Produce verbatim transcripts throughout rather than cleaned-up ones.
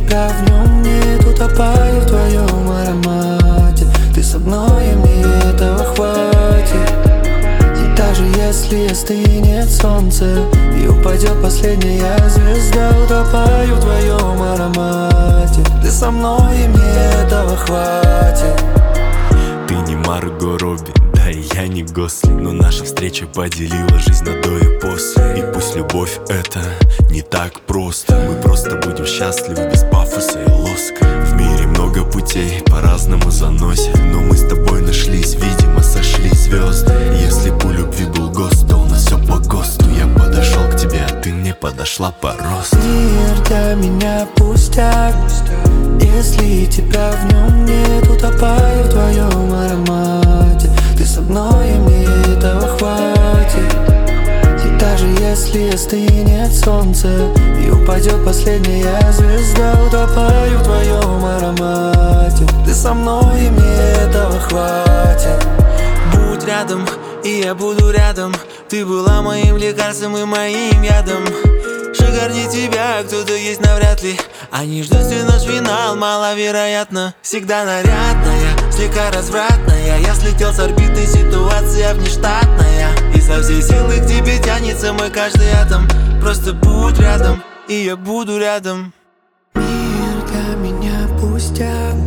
тебя в нем нет, утопаю в твоем аромате. Ты со мной, и мне этого хватит. И даже если остынет солнце и упадет последняя звезда, утопаю в твоем аромате. Ты со мной, и мне этого хватит. Ты не Марго Робби, да и я не Гослинг, но наша встреча поделила жизнь на до и после. И пусть любовь это не так просто, мы просто будем счастливы без пафоса и лоска. В мире много путей, по-разному заносит, но мы с тобой нашлись, видимо, сошли звезды. Если б у любви был ГОСТ, то у нас все по ГОСТу. Я подошел к тебе, а ты мне подошла по росту. Мир для меня пустяк, если тебя в нем нет, утопаю в твоем аромате. Ты со мной, и мне этого хватит. И даже если остынет солнце и упадет последняя звезда, утопаю в твоем аромате. Ты со мной, и мне этого хватит. Будь рядом, и я буду рядом. Ты была моим лекарством и моим ядом. Шикарнее тебя кто-то есть навряд ли. Они ждут свой наш финал, маловероятно. Всегда нарядная, слегка развратная. Я слетел с орбиты, ситуация внештатная. И со всей силы к тебе тянется мой каждый атом. Просто будь рядом, и я буду рядом. Мир для меня пустяк,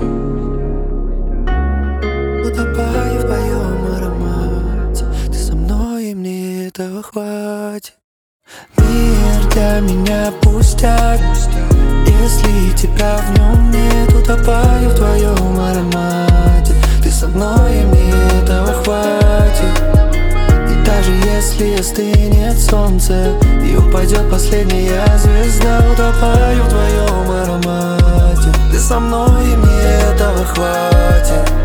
утопаю в твоем аромате. Ты со мной, и мне этого хватит. Мир для меня пустяк, если тебя в нем нет, утопаю в твоем аромате. Ты со мной, и мне этого хватит. И даже если остынет солнце и упадет последняя звезда, утопаю в твоем аромате. Ты со мной, и мне этого хватит.